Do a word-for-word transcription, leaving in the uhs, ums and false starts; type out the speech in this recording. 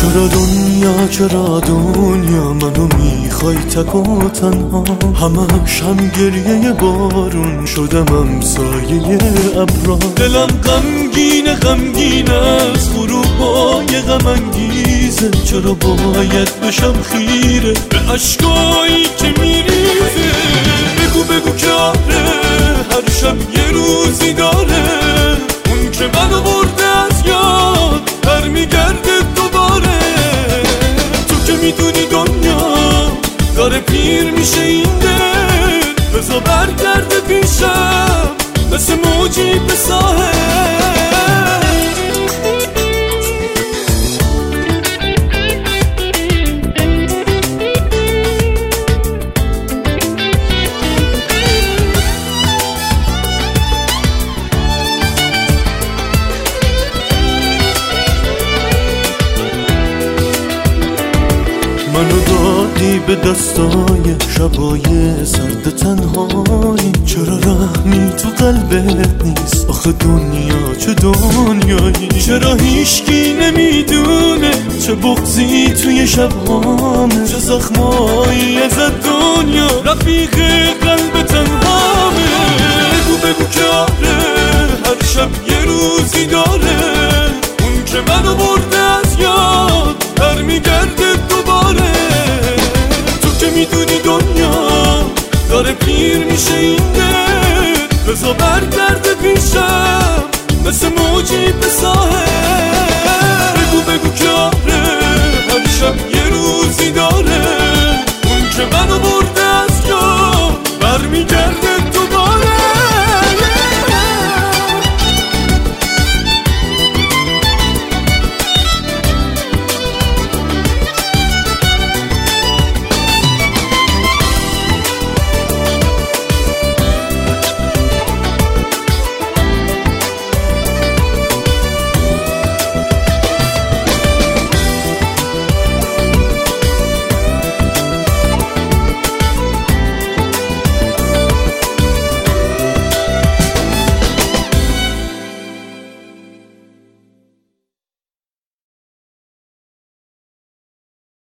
چرا دنیا چرا دنیا منو میخوای تک و تنها، همش هم گریه بارون شدم امسایه ابرا. دلم غمگینه غمگین از غروبای غم انگیزه، چرا باید بشم خیره به اشکایی که میریزه. بگو بگو که آره هر شب یه روزی داره، اون که منو برده از یاد در میگرده دوباره. تو که میدونی دنیا داره پیر میشه این دل، بزا برگرده پیشم مثل موجی به ساحل. منو دادی به دستای شبای سرد تنهایی، چرا رحمی تو قلبت نیست آخه دنیا چه دنیایی؟ چرا هیچکی نمیدونه چه بغضی توی شبهامه، چه زخمایی از دنیا رفیق قلب تنهامه. بگو بگو که آره هر شب یه روزی داره، اون که منو برده از یاد در میگرده دوباره. تو که میدونی دنیا داره پیر میشه این دل، بزا برگرده پیشم مثل موجی به ساحل.